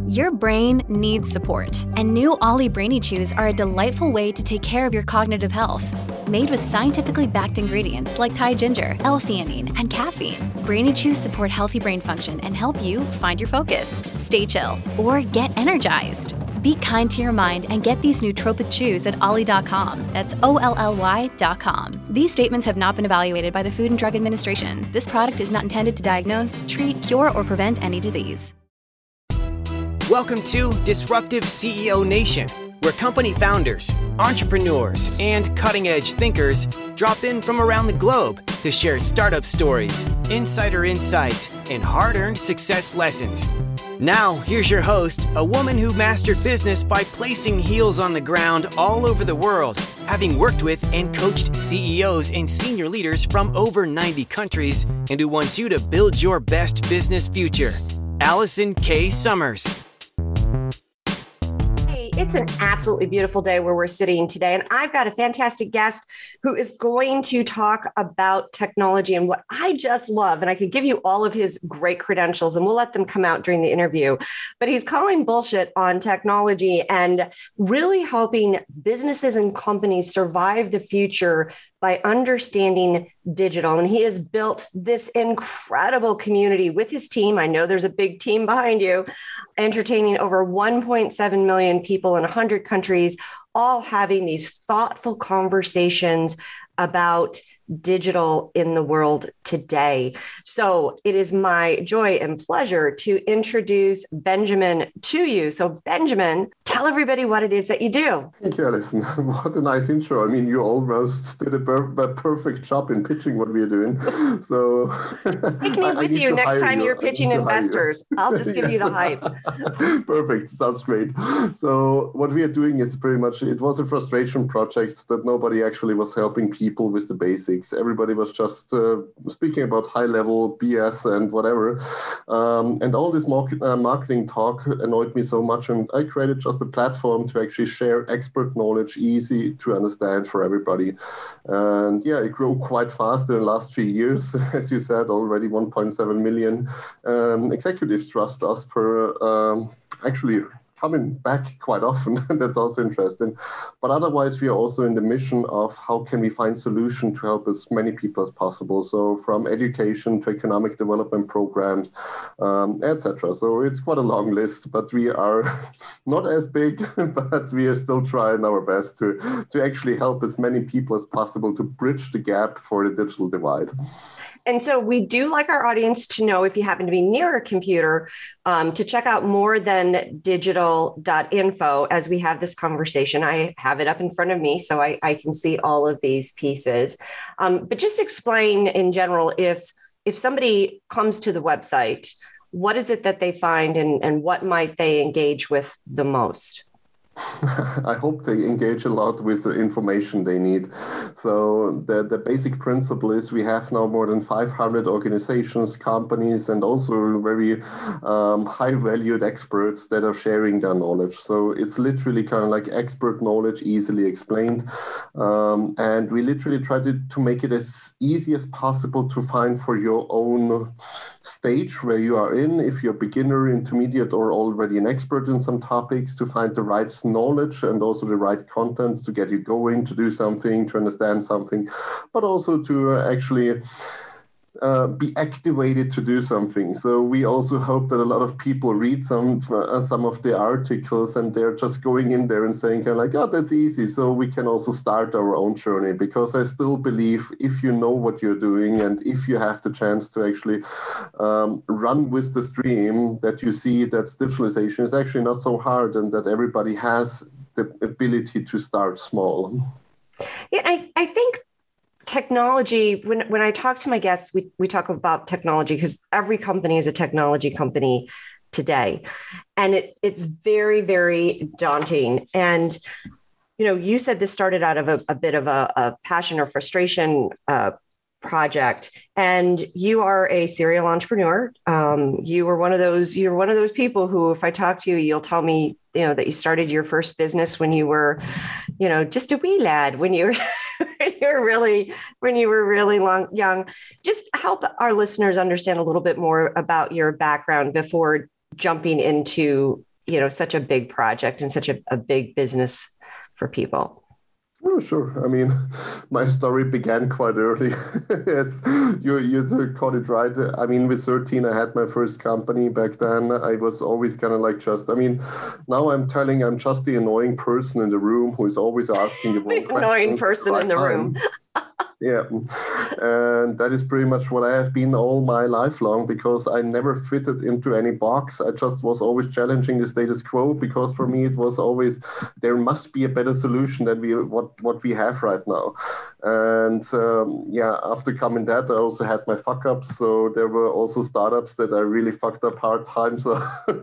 Your brain needs support, and new Ollie Brainy Chews are a delightful way to take care of your cognitive health. Made with scientifically backed ingredients like Thai ginger, L-theanine, and caffeine, Brainy Chews support healthy brain function and help you find your focus, stay chill, or get energized. Be kind to your mind and get these nootropic chews at ollie.com. That's OLLY.com. These statements have not been evaluated by the Food and Drug Administration. This product is not intended to diagnose, treat, cure, or prevent any disease. Welcome to Disruptive CEO Nation, where company founders, entrepreneurs, and cutting-edge thinkers drop in from around the globe to share startup stories, insider insights, and hard-earned success lessons. Now, here's your host, a woman who mastered business by placing heels on the ground all over the world, having worked with and coached CEOs and senior leaders from over 90 countries, and who wants you to build your best business future. Allison K. Summers. It's an absolutely beautiful day where we're sitting today, and I've got a fantastic guest who is going to talk about technology and what I just love. And I could give you all of his great credentials, and we'll let them come out during the interview. But he's calling bullshit on technology and really helping businesses and companies survive the future by understanding digital. And he has built this incredible community with his team. I know there's a big team behind you, entertaining over 1.7 million people in 100 countries, all having these thoughtful conversations about digital in the world today. So it is my joy and pleasure to introduce Benjamin to you. So Benjamin, tell everybody what it is that you do. Thank you, Alison. What a nice intro. I mean, you almost did a perfect job in pitching what we are doing. So take me with you next time you're pitching investors. I'll just give you the hype. Perfect. Sounds great. So what we are doing is pretty much, it was a frustration project that nobody actually was helping people with the basics. Everybody was just speaking about high-level BS and whatever. And all this marketing talk annoyed me so much. And I created just a platform to actually share expert knowledge, easy to understand for everybody. And yeah, it grew quite fast in the last few years. As you said, already 1.7 million executives trust us for actually coming back quite often. That's also interesting. But otherwise, we are also in the mission of how can we find solution to help as many people as possible. So from education to economic development programs, etc. So it's quite a long list, but we are not as big, but we are still trying our best to actually help as many people as possible to bridge the gap for the digital divide. And so we do like our audience to know, if you happen to be near a computer, to check out morethandigital.info as we have this conversation. I have it up in front of me, so I can see all of these pieces. But just explain in general, if somebody comes to the website, what is it that they find and what might they engage with the most? I hope they engage a lot with the information they need. So the basic principle is we have now more than 500 organizations, companies, and also very high-valued experts that are sharing their knowledge. So it's literally kind of like expert knowledge, easily explained. And we literally try to make it as easy as possible to find for your own stage where you are in, if you're beginner, intermediate, or already an expert in some topics, to find the right knowledge and also the right content to get you going, to do something, to understand something, but also to actually be activated to do something. So we also hope that a lot of people read some of the articles and they're just going in there and saying kind of like, oh, that's easy. So we can also start our own journey, because I still believe if you know what you're doing and if you have the chance to actually run with the stream, that you see that digitalization is actually not so hard and that everybody has the ability to start small. Yeah, I think technology, when I talk to my guests, we talk about technology because every company is a technology company today. And it's very, very daunting. And, you said this started out of a bit of a passion or frustration project, and you are a serial entrepreneur. You're one of those people who, if I talk to you, you'll tell me, that you started your first business when you were, just a wee lad, when you were really young. Just help our listeners understand a little bit more about your background before jumping into such a big project and such a big business for people? Oh, sure. I mean, my story began quite early. Yes, you caught it right. I mean, with 13, I had my first company. Back then, I was always kind of like now I'm just the annoying person in the room who is always asking the wrong questions. Annoying person in the room. Yeah, and that is pretty much what I have been all my life long, because I never fitted into any box. I just was always challenging the status quo, because for me it was always, there must be a better solution than what we have right now. And after coming that, I also had my fuck ups. So there were also startups that I really fucked up hard times. So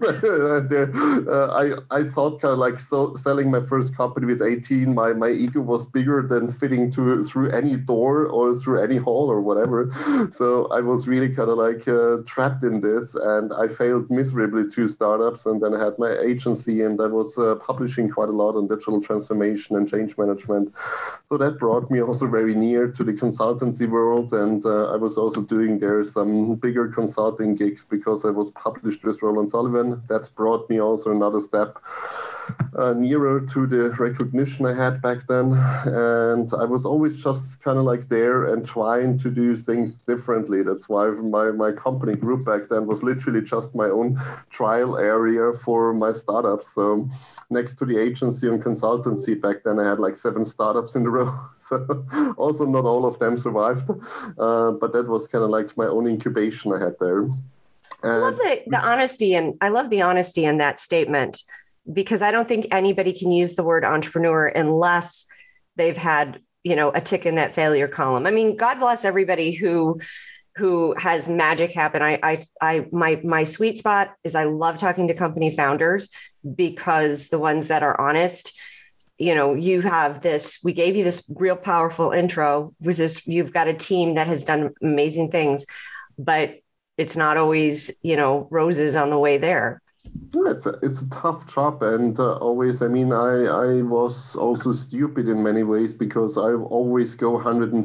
I thought kind of like selling my first company with 18, my ego was bigger than fitting through any door or through any hall or whatever. So I was really kind of like trapped in this, and I failed miserably 2 startups. And then I had my agency, and I was publishing quite a lot on digital transformation and change management. So that brought me also very near to the consultancy world. And I was also doing there some bigger consulting gigs because I was published with Roland Sullivan. That's brought me also another step nearer to the recognition I had back then. And I was always just kind of like there and trying to do things differently. That's why my company group back then was literally just my own trial area for my startups. So next to the agency and consultancy back then, I had like 7 startups in a row. So also not all of them survived, but that was kind of like my own incubation I had there. I love the honesty, and I love the honesty in that statement, because I don't think anybody can use the word entrepreneur unless they've had, a tick in that failure column. I mean, God bless everybody who has magic happen. My sweet spot is I love talking to company founders, because the ones that are honest, you have this, we gave you this real powerful intro with this, you've got a team that has done amazing things, but it's not always, roses on the way there. Yeah, it's a tough job, and always, I mean, I was also stupid in many ways, because I always go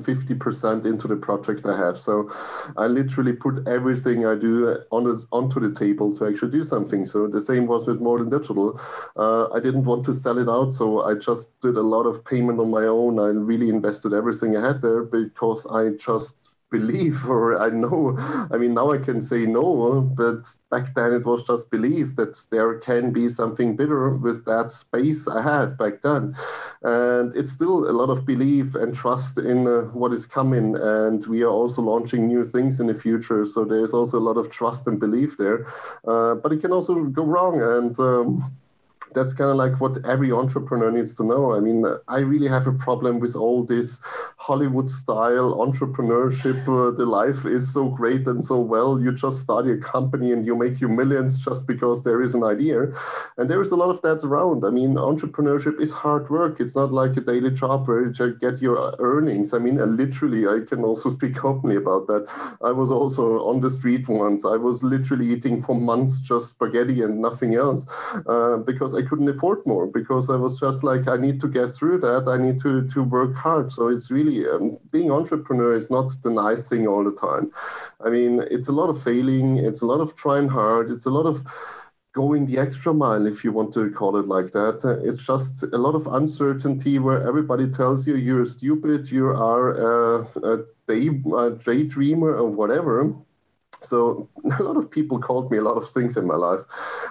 150% into the project I have. So I literally put everything I do onto the table to actually do something. So the same was with More Than Digital. I didn't want to sell it out, so I just did a lot of payment on my own. I really invested everything I had there, because I just believe, or I know, I mean, now I can say no, but back then it was just belief that there can be something bigger with that space I had back then. And it's still a lot of belief and trust in what is coming. And we are also launching new things in the future. So there's also a lot of trust and belief there. But it can also go wrong. And that's kind of like what every entrepreneur needs to know. I mean, I really have a problem with all this Hollywood-style entrepreneurship. The life is so great and so well. You just start a company and you make your millions just because there is an idea. And there is a lot of that around. I mean, entrepreneurship is hard work. It's not like a daily job where you get your earnings. I mean, literally, I can also speak openly about that. I was also on the street once. I was literally eating for months just spaghetti and nothing else, because I couldn't afford more, because I was just like, I need to get through that. I need to work hard. So it's really, being entrepreneur is not the nice thing all the time. I mean, it's a lot of failing. It's a lot of trying hard. It's a lot of going the extra mile, if you want to call it like that. It's just a lot of uncertainty where everybody tells you you're stupid, you are a daydreamer or whatever. So a lot of people called me a lot of things in my life.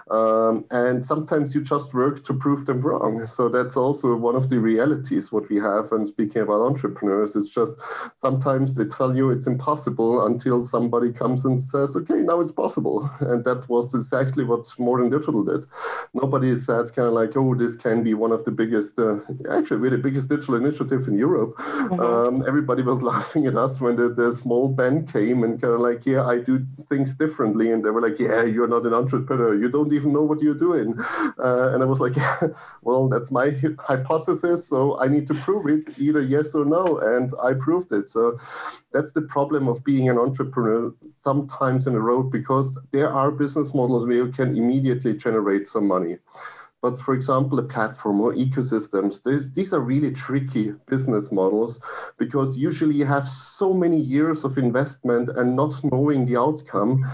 And sometimes you just work to prove them wrong. So that's also one of the realities what we have. And speaking about entrepreneurs, it's just sometimes they tell you it's impossible until somebody comes and says, okay, now it's possible. And that was exactly what More Than Digital did. Nobody said kind of like, oh, this can be one of the biggest, actually we're the biggest digital initiative in Europe. Mm-hmm. Everybody was laughing at us when the small band came and kind of like, yeah, I do things differently. And they were like, yeah, you're not an entrepreneur. You don't even know what you're doing. And I was like, yeah, well, that's my hypothesis. So I need to prove it, either yes or no. And I proved it. So that's the problem of being an entrepreneur sometimes in the road, because there are business models where you can immediately generate some money. But for example, a platform or ecosystems, these are really tricky business models, because usually you have so many years of investment and not knowing the outcome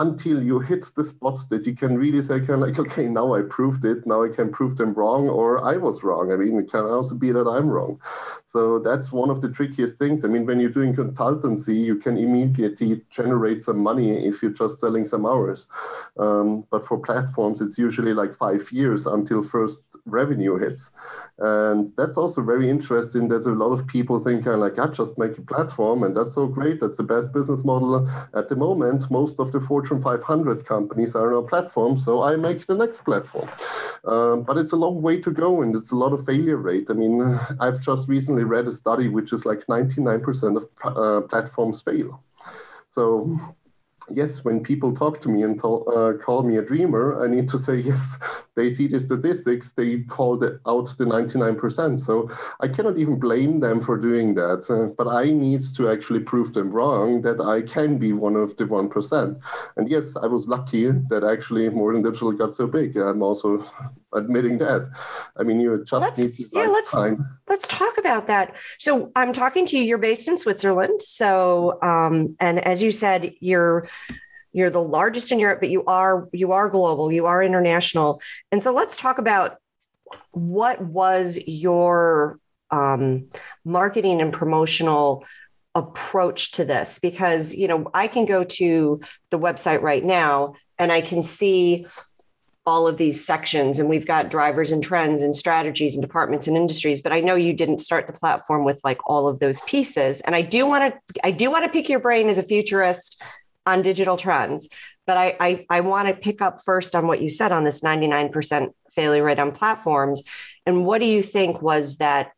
until you hit the spots that you can really say, kind of like, okay, now I proved it. Now I can prove them wrong, or I was wrong. I mean, it can also be that I'm wrong. So that's one of the trickiest things. I mean, when you're doing consultancy, you can immediately generate some money if you're just selling some hours. But for platforms, it's usually like 5 years until first revenue hits. And that's also very interesting that a lot of people think, like, I just make a platform and that's so great. That's the best business model. At the moment, most of the Fortune 500 companies are on a platform, so I make the next platform. But it's a long way to go, and it's a lot of failure rate. I mean, I've just recently read a study which is like 99% of platforms fail. So yes, when people talk to me and call me a dreamer, I need to say, yes, they see the statistics, they call out the 99%. So I cannot even blame them for doing that. But I need to actually prove them wrong, that I can be one of the 1%. And yes, I was lucky that actually More Than Digital got so big. I'm also admitting that. I mean, you just need to time. Let's talk about that. So I'm talking to you. You're based in Switzerland. So, and as you said, you're the largest in Europe, but you are global. You are international. And so let's talk about what was your marketing and promotional approach to this, because I can go to the website right now and I can see all of these sections, and we've got drivers and trends and strategies and departments and industries. But I know you didn't start the platform with like all of those pieces. And I do want to pick your brain as a futurist on digital trends. But I want to pick up first on what you said on this 99% failure rate on platforms. And what do you think was that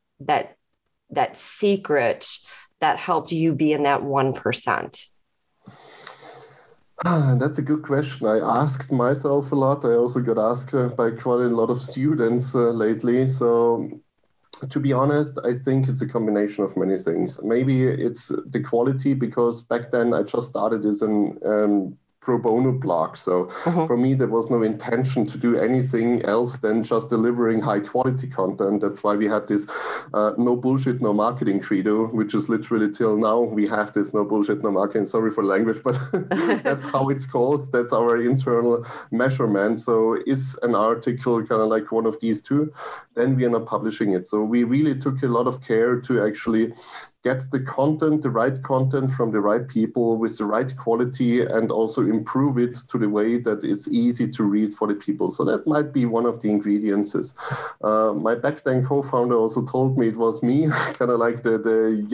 secret that helped you be in that 1%? That's a good question. I asked myself a lot. I also got asked by quite a lot of students lately. So to be honest, I think it's a combination of many things. Maybe it's the quality, because back then I just started as an pro bono blog. So for me, there was no intention to do anything else than just delivering high quality content. That's why we had this no bullshit, no marketing credo, which is literally till now we have this no bullshit, no marketing. Sorry for language, but that's how it's called. That's our internal measurement. So is an article kind of like one of these two, then we are not publishing it. So we really took a lot of care to actually get the content, the right content from the right people with the right quality, and also improve it to the way that it's easy to read for the people. So that might be one of the ingredients. My back then co-founder also told me it was me, kind of like the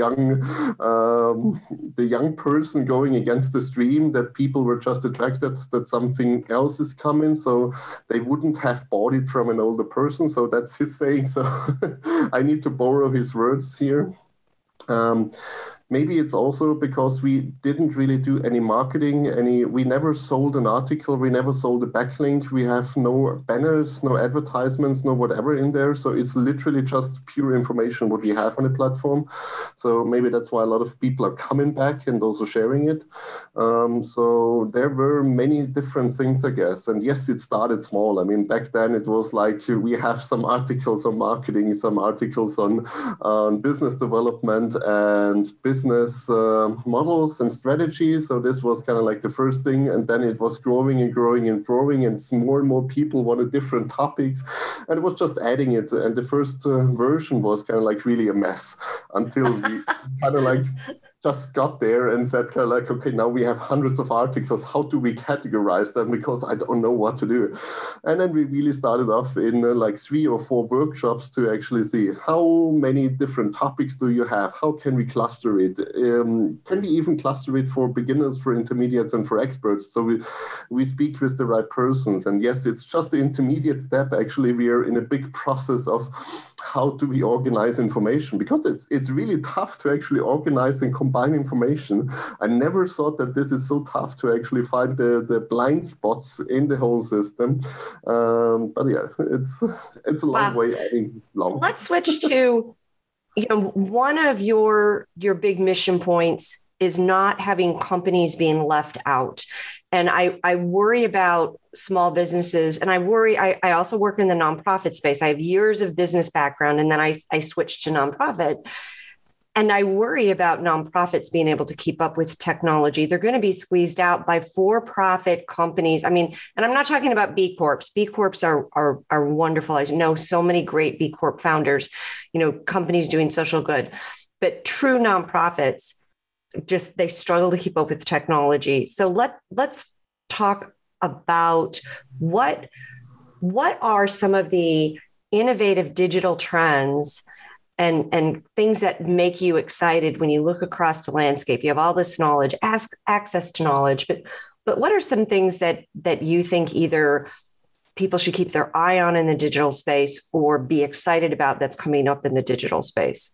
young person going against the stream, that people were just attracted that something else is coming, so they wouldn't have bought it from an older person. So that's his saying. So I need to borrow his words here. Maybe it's also because we didn't really do any marketing, we never sold an article, we never sold a backlink, we have no banners, no advertisements, no whatever in there. So it's literally just pure information what we have on the platform. So maybe that's why a lot of people are coming back and also sharing it. So there were many different things, I guess. And yes, it started small. I mean, back then it was like we have some articles on marketing, some articles on business development and business models and strategies. So this was kind of like the first thing, and then it was growing and growing and growing, and more and more people wanted different topics, and it was just adding it. And the first version was kind of like really a mess until we kind of like just got there and said kind of like, okay, now we have hundreds of articles. How do we categorize them? Because I don't know what to do. And then we really started off in like 3 or 4 workshops to actually see how many different topics do you have? How can we cluster it? Can we even cluster it for beginners, for intermediates, and for experts? So we speak with the right persons. And yes, it's just the intermediate step. Actually, we are in a big process of how do we organize information, because it's really tough to actually organize and combine information. I never thought that this is so tough to actually find the blind spots in the whole system. But yeah, it's a long way. I mean, long. Let's switch to, one of your big mission points is not having companies being left out. And I worry about small businesses, and I also work in the nonprofit space. I have years of business background, and then I switched to nonprofit. And I worry about nonprofits being able to keep up with technology. They're going to be squeezed out by for-profit companies. I mean, and I'm not talking about B Corps. B Corps are wonderful. I know so many great B Corp founders, companies doing social good, but true nonprofits, they struggle to keep up with technology. So let's talk about what are some of the innovative digital trends and things that make you excited when you look across the landscape. You have all this knowledge, access to knowledge, but what are some things that you think either people should keep their eye on in the digital space or be excited about that's coming up in the digital space?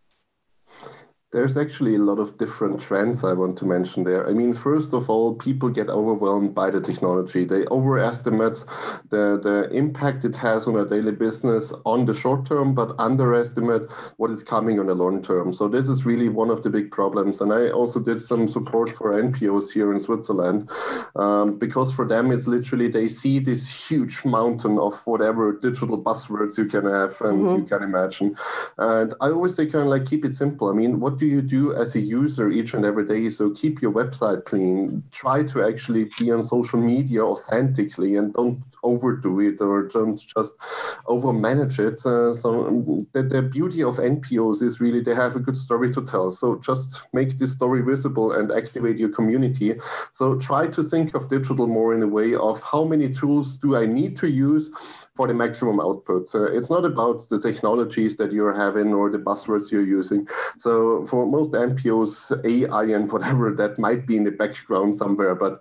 There's actually a lot of different trends I want to mention there. I mean, first of all, people get overwhelmed by the technology. They overestimate the impact it has on a daily business on the short term, but underestimate what is coming on the long term. So this is really one of the big problems. And I also did some support for NPOs here in Switzerland, because for them, it's literally, they see this huge mountain of whatever digital buzzwords you can have and you can imagine. And I always say keep it simple. I mean, what do you do as a user each and every day? So keep your website clean. Try to actually be on social media authentically and don't overdo it or don't just overmanage it. So the beauty of NPOs is really they have a good story to tell. So just make this story visible and activate your community. So try to think of digital more in a way of how many tools do I need to use for the maximum output. It's not about the technologies that you're having or the buzzwords you're using. So for most NPOs, AI and whatever that might be in the background somewhere, but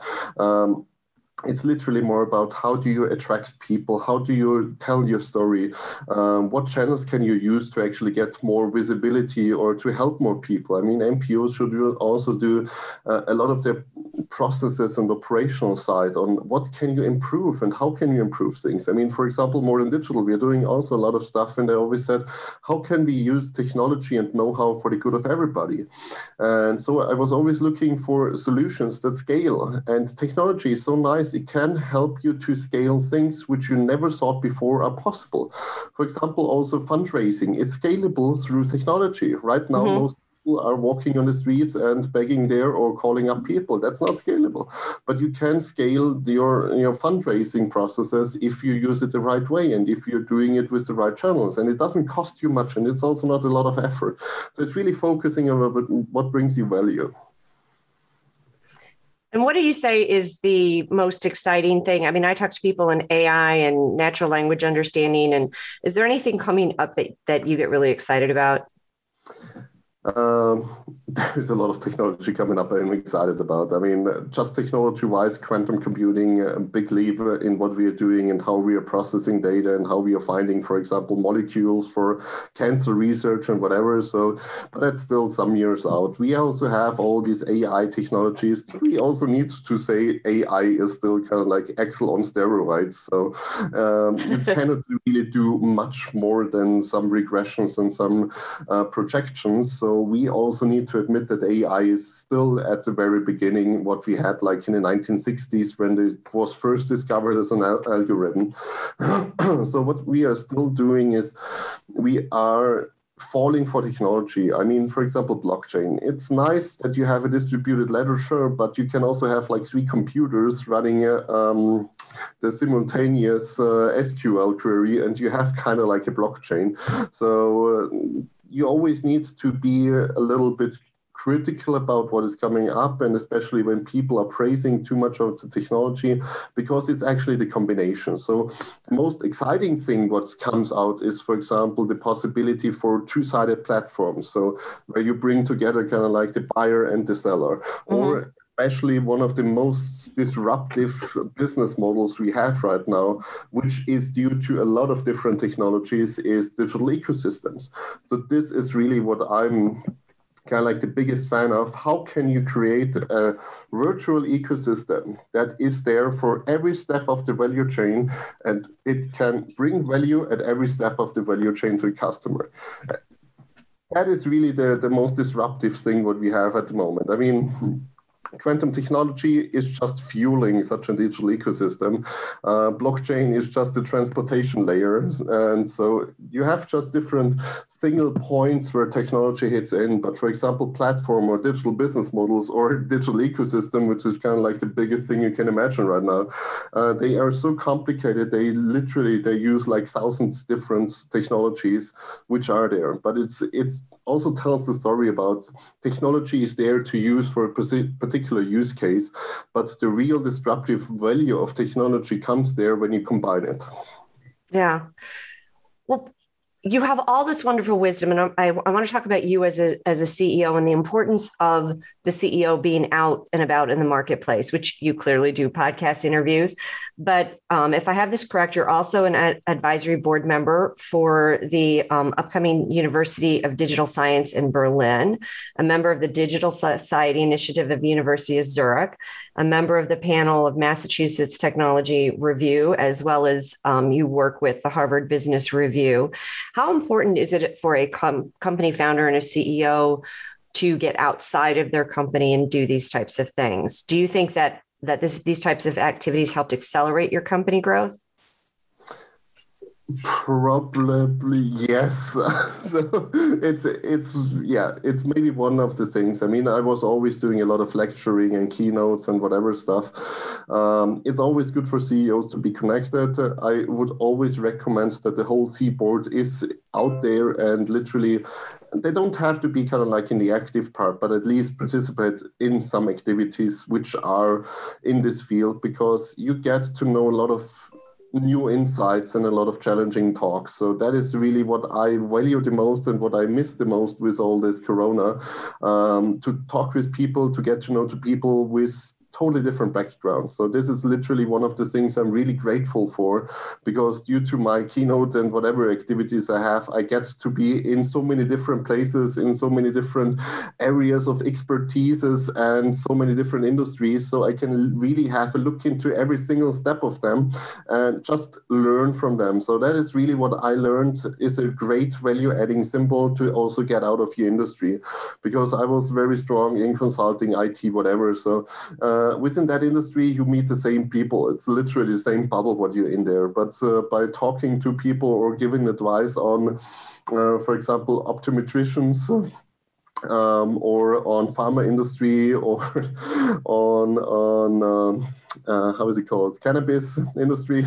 it's literally more about how do you attract people? How do you tell your story? What channels can you use to actually get more visibility or to help more people? I mean, NPOs should also do a lot of their processes and operational side on what can you improve and how can you improve things. I mean, for example, Modern Digital, we are doing also a lot of stuff, and I always said, how can we use technology and know-how for the good of everybody? And so I was always looking for solutions that scale, and technology is so nice. It can help you to scale things which you never thought before are possible. For example, also fundraising. It's scalable through technology. Right now, most people are walking on the streets and begging there or calling up people. That's not scalable. But you can scale your fundraising processes if you use it the right way and if you're doing it with the right channels. And it doesn't cost you much, and it's also not a lot of effort. So it's really focusing on what brings you value. And what do you say is the most exciting thing? I mean, I talk to people in AI and natural language understanding. And is there anything coming up that you get really excited about? There's a lot of technology coming up I'm excited about. I mean, just technology-wise, quantum computing, a big leap in what we are doing and how we are processing data and how we are finding, for example, molecules for cancer research and whatever. So, but that's still some years out. We also have all these AI technologies, but we also need to say AI is still kind of like Excel on steroids. So you cannot really do much more than some regressions and some projections. So we also need to admit that AI is still at the very beginning, what we had like in the 1960s when it was first discovered as an algorithm. So what we are still doing is we are falling for technology. I mean, for example, blockchain. It's nice that you have a distributed ledger, but you can also have like 3 computers running the simultaneous SQL query, and you have kind of like a blockchain. So you always need to be a little bit critical about what is coming up, and especially when people are praising too much of the technology, because it's actually the combination. So the most exciting thing what comes out is, for example, the possibility for two-sided platforms. So where you bring together kind of like the buyer and the seller, or especially one of the most disruptive business models we have right now, which is due to a lot of different technologies, is digital ecosystems. So this is really what I'm kind of like the biggest fan of. How can you create a virtual ecosystem that is there for every step of the value chain, and it can bring value at every step of the value chain to a customer? That is really the most disruptive thing what we have at the moment. I mean, quantum technology is just fueling such a digital ecosystem. Blockchain is just a transportation layer. And so you have just different single points where technology hits in. But for example, platform or digital business models or digital ecosystem, which is kind of like the biggest thing you can imagine right now, they are so complicated. They use like thousands different technologies which are there. But it's also tells the story about technology is there to use for a particular use case, but the real disruptive value of technology comes there when you combine it. Yeah. Well, you have all this wonderful wisdom, and I want to talk about you as a CEO and the importance of the CEO being out and about in the marketplace, which you clearly do podcast interviews. But if I have this correct, you're also an advisory board member for the upcoming University of Digital Science in Berlin, a member of the Digital Society Initiative of University of Zurich, a member of the panel of Massachusetts Technology Review, as well as you work with the Harvard Business Review. How important is it for a company founder and a CEO to get outside of their company and do these types of things? Do you think that these types of activities helped accelerate your company growth? Probably yes. So it's maybe one of the things. I mean, I was always doing a lot of lecturing and keynotes and whatever stuff. It's always good for CEOs to be connected. I would always recommend that the whole C board is out there, and literally they don't have to be kind of like in the active part, but at least participate in some activities which are in this field, because you get to know a lot of new insights and a lot of challenging talks. So that is really what I value the most and what I miss the most with all this Corona, to talk with people, to get to know people with totally different background. So this is literally one of the things I'm really grateful for, because due to my keynote and whatever activities I have, I get to be in so many different places, in so many different areas of expertises and so many different industries. So I can really have a look into every single step of them and just learn from them. So that is really what I learned is a great value adding symbol to also get out of your industry, because I was very strong in consulting, IT, whatever. So within that industry, you meet the same people. It's literally the same bubble what you're in there. But by talking to people or giving advice on, for example, optometricians, or on pharma industry, or on how is it called, cannabis industry.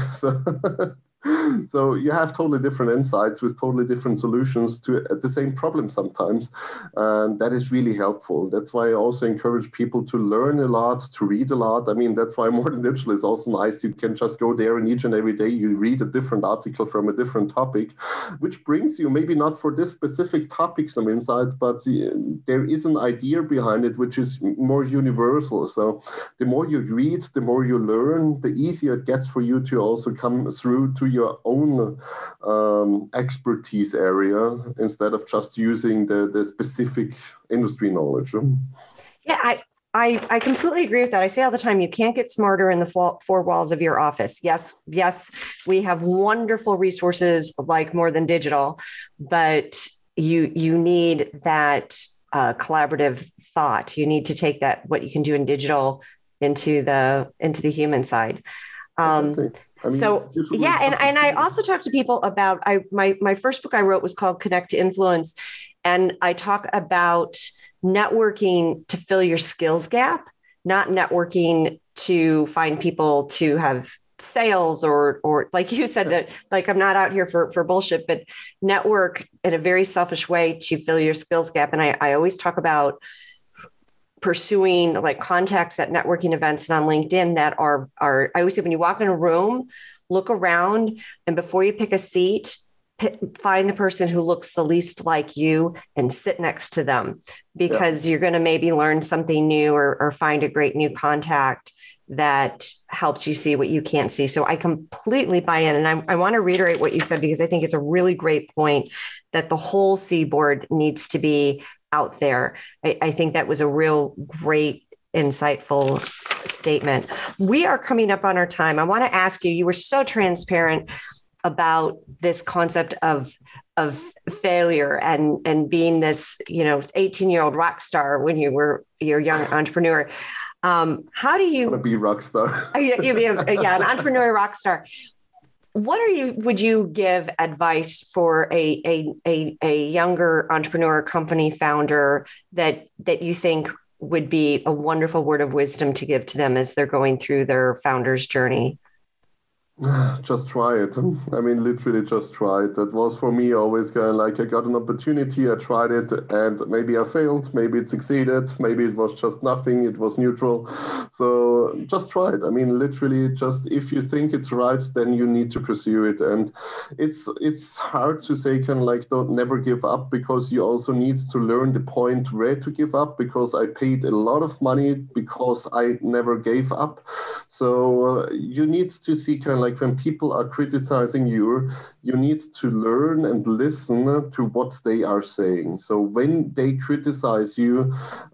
So you have totally different insights with totally different solutions to the same problem sometimes. And that is really helpful. That's why I also encourage people to learn a lot, to read a lot. I mean, that's why More Than Digital is also nice. You can just go there and each and every day you read a different article from a different topic, which brings you maybe not for this specific topic some insights, but there is an idea behind it which is more universal. So the more you read, the more you learn, the easier it gets for you to also come through to your own expertise area instead of just using the specific industry knowledge. Yeah, I completely agree with that. I say all the time, you can't get smarter in the four walls of your office. Yes, we have wonderful resources like More Than Digital, but you need that collaborative thought. You need to take that, what you can do in digital, into the human side. Exactly. I mean, so yeah, and I also talk to people about my first book I wrote was called Connect to Influence, and I talk about networking to fill your skills gap, not networking to find people to have sales or like you said, that like I'm not out here for bullshit, but network in a very selfish way to fill your skills gap. And I always talk about pursuing like contacts at networking events and on LinkedIn that are I always say, when you walk in a room, look around, and before you pick a seat, find the person who looks the least like you and sit next to them, because you're going to maybe learn something new or find a great new contact that helps you see what you can't see. So I completely buy in. And I want to reiterate what you said, because I think it's a really great point that the whole C-board needs to be out there. I think that was a real great, insightful statement. We are coming up on our time. I want to ask you, you were so transparent about this concept of failure and being this, 18-year-old rock star when you're a young entrepreneur. How do you want to be a rock star? You be an entrepreneurial rock star. Would you give advice for a younger entrepreneur, company founder that you think would be a wonderful word of wisdom to give to them as they're going through their founder's journey? Just try it. I mean, literally just try it. That was for me always kind of like, I got an opportunity, I tried it, and maybe I failed, maybe it succeeded, maybe it was just nothing, it was neutral. So just try it. I mean, literally just, if you think it's right, then you need to pursue it. And it's hard to say kind of like, never give up, because you also need to learn the point where to give up, because I paid a lot of money because I never gave up. So you need to see kind of like, when people are criticizing you, you need to learn and listen to what they are saying. So when they criticize you,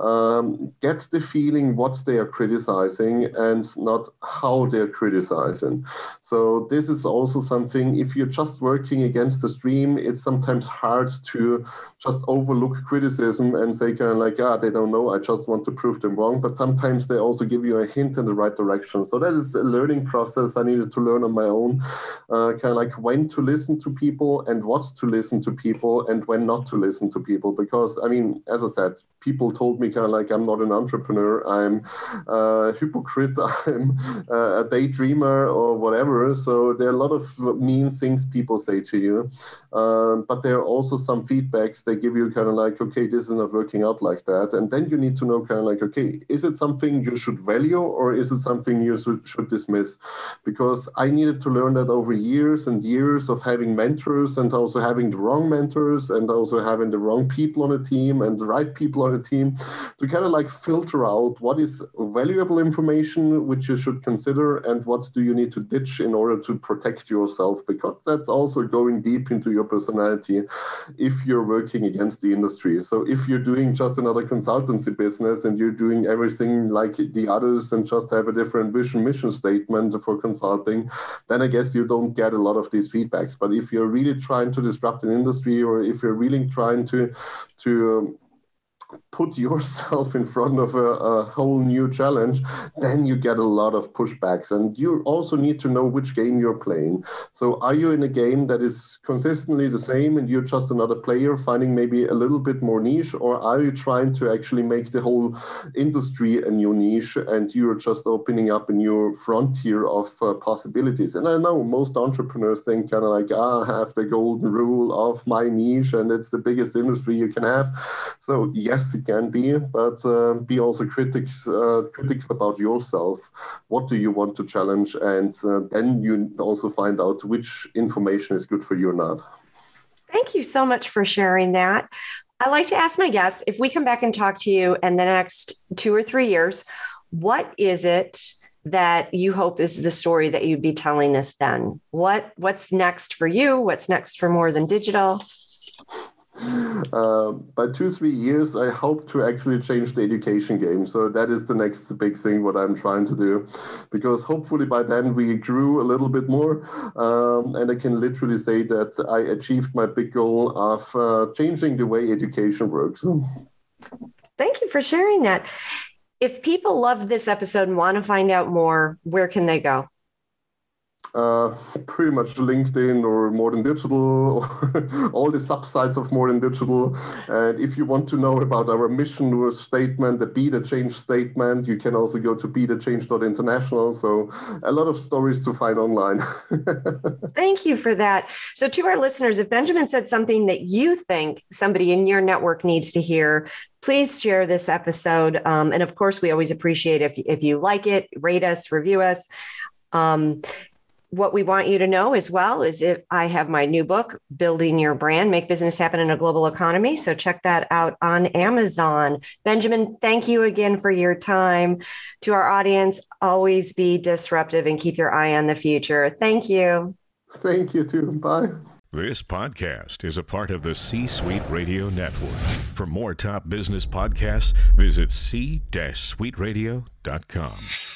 get the feeling what they are criticizing and not how they're criticizing. So this is also something, if you're just working against the stream, it's sometimes hard to just overlook criticism and say kind of like, they don't know, I just want to prove them wrong. But sometimes they also give you a hint in the right direction. So that is a learning process I needed to learn on my own, kind of like when to listen to people and what to listen to people and when not to listen to people. Because, I mean, as I said, people told me kind of like, I'm not an entrepreneur, I'm a hypocrite, I'm a daydreamer or whatever. So there are a lot of mean things people say to you. But there are also some feedbacks they give you kind of like, okay, this is not working out like that. And then you need to know kind of like, okay, is it something you should value or is it something you should dismiss? Because I needed to learn that over years and years of having mentors and also having the wrong mentors and also having the wrong people on the team and the right people on the team to kind of like filter out what is valuable information which you should consider and what do you need to ditch in order to protect yourself, because that's also going deep into your personality if you're working against the industry. So if you're doing just another consultancy business and you're doing everything like the others and just have a different mission statement for consulting, then I guess you don't get a lot of these feedbacks. But if you're really trying to disrupt an industry, or if you're really trying to put yourself in front of a whole new challenge, then you get a lot of pushbacks. And you also need to know which game you're playing. So are you in a game that is consistently the same and you're just another player finding maybe a little bit more niche, or are you trying to actually make the whole industry a new niche and you're just opening up a new frontier of possibilities? And I know most entrepreneurs think kind of like, I have the golden rule of my niche and it's the biggest industry you can have. So yes, it can be, but be also critics about yourself. What do you want to challenge? And then you also find out which information is good for you or not. Thank you so much for sharing that. I like to ask my guests, if we come back and talk to you in the next 2 or 3 years, what is it that you hope is the story that you'd be telling us then? What's next for you? What's next for More Than Digital? By 2-3 years, I hope to actually change the education game. So that is the next big thing what I'm trying to do, because hopefully by then we grew a little bit more, and I can literally say that I achieved my big goal of changing the way education works. Thank you for sharing that. If people loved this episode and want to find out more, where can they go? Pretty much LinkedIn or More Than Digital, or all the subsites of More Than Digital. And if you want to know about our mission or statement, the Be The Change statement, you can also go to BeTheChange.international. So a lot of stories to find online. Thank you for that. So to our listeners, if Benjamin said something that you think somebody in your network needs to hear, please share this episode. And of course, we always appreciate if you like it, rate us, review us. What we want you to know as well is if I have my new book, Building Your Brand, Make Business Happen in a Global Economy. So check that out on Amazon. Benjamin, thank you again for your time. To our audience, always be disruptive and keep your eye on the future. Thank you. Thank you too. Bye. This podcast is a part of the C-Suite Radio Network. For more top business podcasts, visit c-suiteradio.com.